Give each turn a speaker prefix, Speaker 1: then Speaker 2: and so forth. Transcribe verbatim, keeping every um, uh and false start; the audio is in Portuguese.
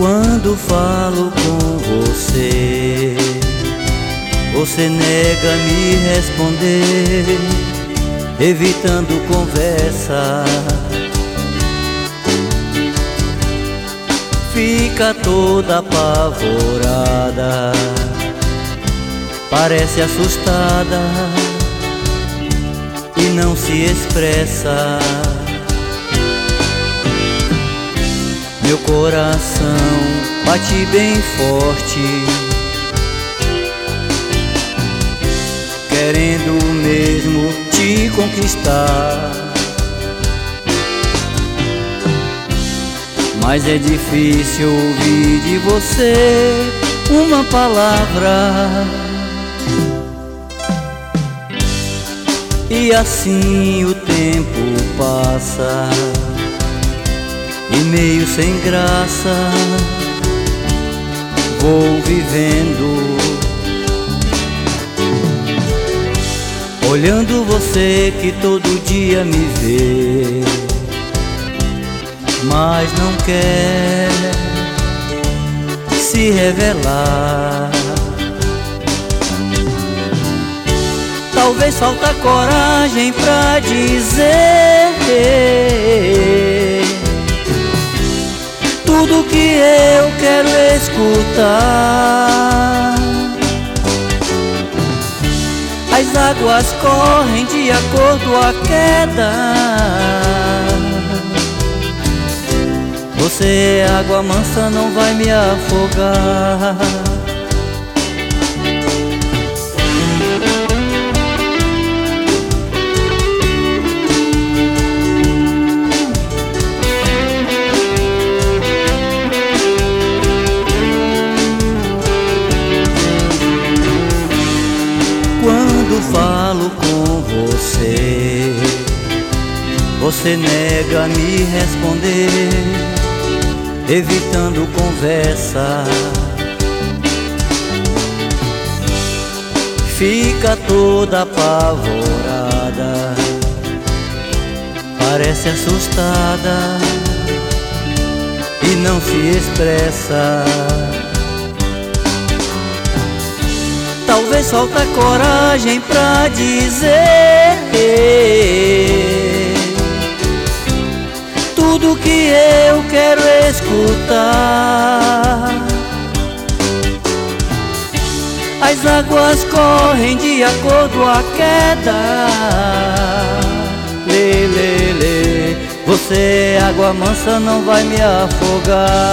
Speaker 1: Quando falo com você, você nega me responder, evitando conversa. Fica toda apavorada, parece assustada e não se expressa. Meu coração bate bem forte, querendo mesmo te conquistar, mas é difícil ouvir de você uma palavra. E assim o tempo passa, e meio sem graça vou vivendo, olhando você que todo dia me vê, mas não quer se revelar. Talvez falta coragem pra dizer tudo que eu quero escutar. As águas correm de acordo à queda. Você é água mansa, não vai me afogar. Quando falo com você, você nega me responder, evitando conversa. Fica toda apavorada, parece assustada e não se expressa. Talvez falta coragem pra dizer tudo que eu quero escutar. As águas correm de acordo à queda. Lê, lê, lê. Você é água mansa, não vai me afogar.